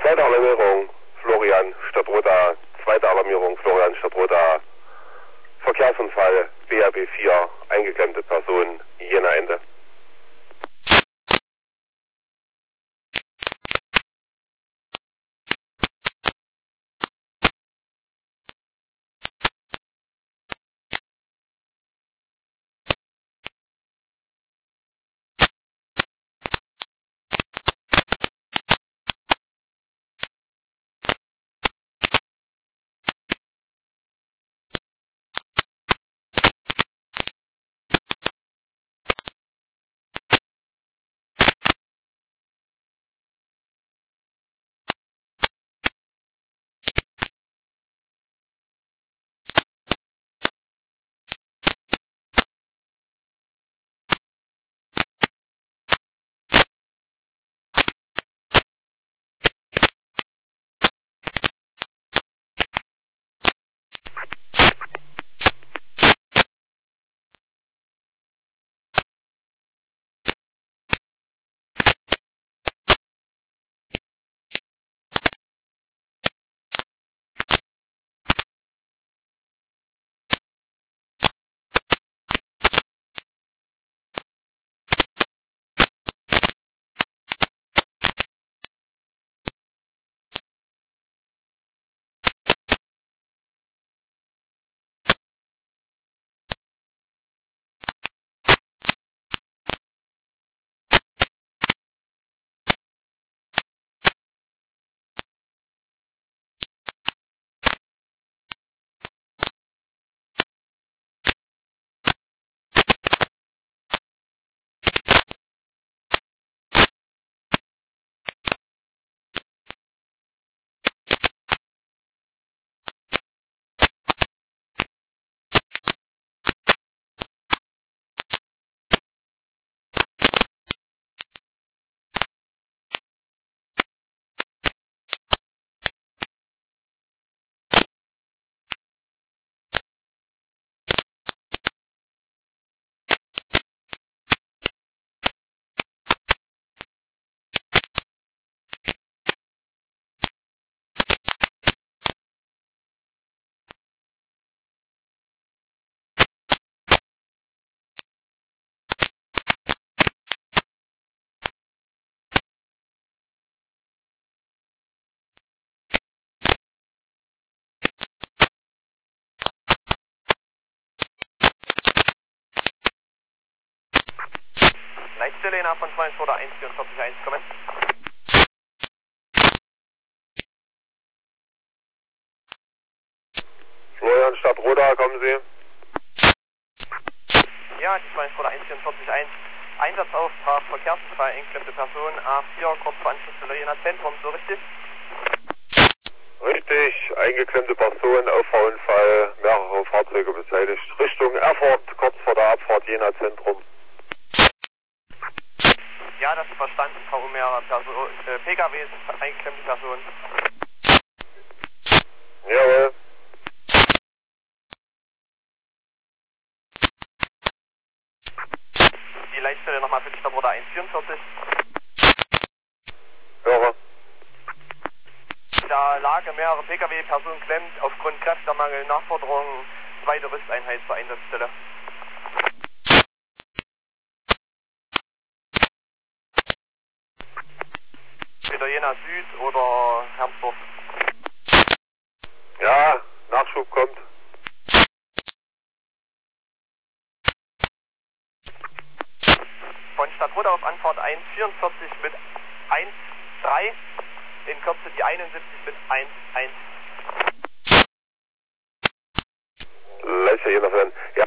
Zweite Alarmierung, Florian Stadtroda. Zweite Alarmierung, Florian Stadtroda. Verkehrsunfall, BRB 4, eingeklemmte Person, Jena Ende. Leitstelle innerhalb von 2 oder 144.1 kommen. Florian Stadtroda, kommen Sie. Ja, die 2 oder 144.1. Einsatzauftrag, Verkehrsunfall, eingeklemmte Person, A4, kurz vor Anschlussstelle Jena Zentrum, so richtig? Richtig, eingeklemmte Person, Auffahrunfall, mehrere Fahrzeuge beteiligt. Richtung Erfurt, kurz vor der Abfahrt Jena Zentrum. Ja, das ist verstanden, Frau Mehrere PKWs, eingeklemmte Person. Jawohl. Die Leitstelle nochmal für die Stadtroda 144. Höre. Da Lage mehrere PKW, Person klemmt, aufgrund Kräftemangel, Nachforderung, zweite Rüsteinheit zur Einsatzstelle. Wieder Jena Süd oder Hermsdorf? Ja, Nachschub kommt. Von Stadtroda auf Anfahrt 144 mit 1,3, in Kürze die 71 mit 1,1. Leiste Jena Fan. Ja.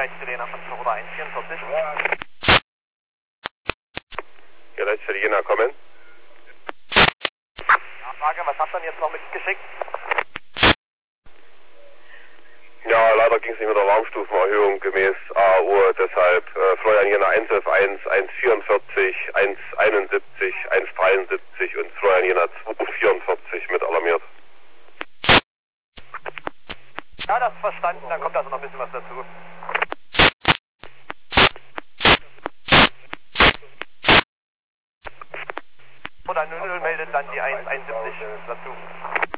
Leitstelle Jena von Florida 144. Ja, Leitstelle Jena, kommen. Ja, Frage, was habt ihr denn jetzt noch mitgeschickt? Ja, leider ging es nicht mit der Warmstufenerhöhung gemäß AO, deshalb Florian Jena 111.1, 144, 171, 173 und Florian Jena 244 mit alarmiert. Ja, das verstanden, dann kommt also noch ein bisschen was dazu. Oder 00 meldet dann die 171 dazu.